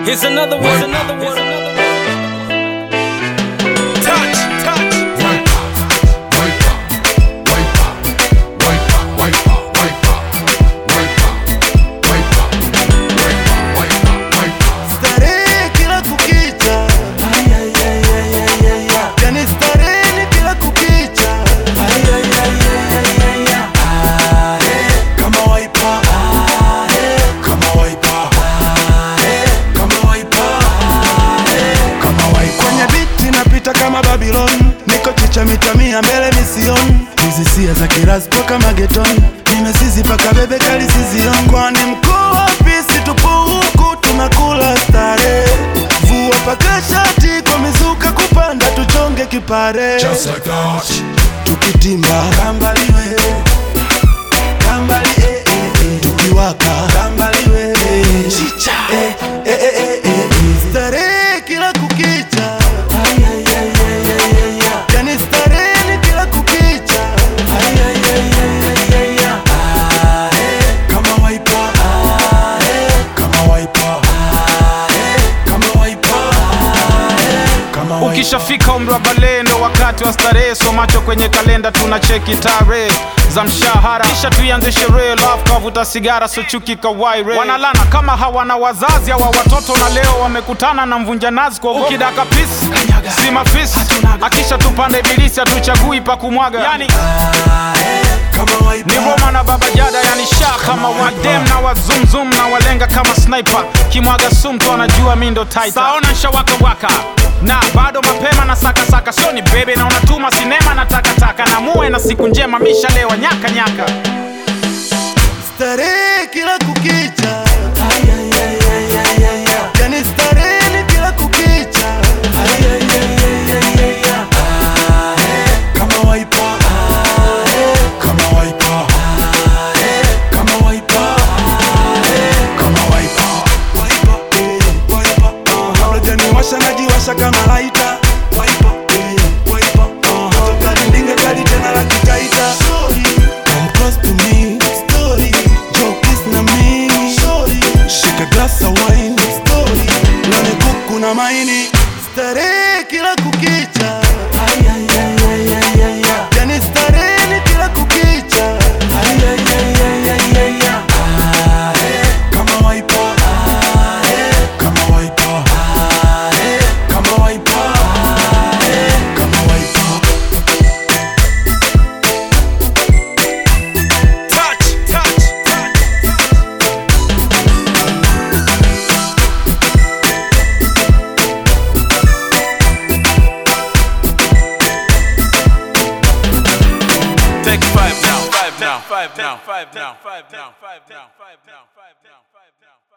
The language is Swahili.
Here's another one. Touch. Starehe kila kukicha, yani starehe kila kukicha, kama waipa, kama waipa, kama waipa, kama waipa. Kwenye biti napita kama Babylon, niko chicha mita mia mbele mission. Hizi sia za kiraspo kama geton, nimesizi paka bebe kali sizion. Kwani mkuu wapi situpo huku tunakula starehe. Vua paka shati kwa mizuka kupanda tuchonge kipare. Just like that. Tukitimba kambaliwe, kambali tukiwaka kambaliwe, chicha starehe kila kukicha, yani starehe kila kukicha, kama waipa, kama waipa, kama waipa, kama waipa. Ukishafika umri wa bale ndo wakati wa starehe, so macho kwenye kalenda tunacheki tarehe za mshahara, kisha tuianze sherehe. Love kavuta sigara, so chuki kawaire. Wanalana kama hawana wazazi hawa watoto, na leo wamekutana na mvunja nazi kwa ukidaka peace si mafisi. Akisha tupande ibilisi hatuchagui pa kumwaga, yani ni Roma na Baba Jada, yani sha kama wadem na wazumzum na walenga kama sniper. Kimwaga sumto anajua mi ndo tighter. Saona nsha waka na bado mapema na saka so ni bebe na unatuma sinema na takataka. Na muwe na siku njema misha lewa nyaka. Starehe kila kukicha, yani starehe kila kukicha, kama waipa, kama waipa, kama waipa, kama waipa, waipa, kabla niwasha najiwasha kama laita. Waipa, toka ndinga kali tena la kikaita. Come close to me, story. Joke is na mimi, story. Shika glass of wine, story. Nane kuku na maini, starehe kila kukicha, yani starehe kila kukicha, kama waipa, kama waipa, kama waipa, kama waipa. Take 5 now.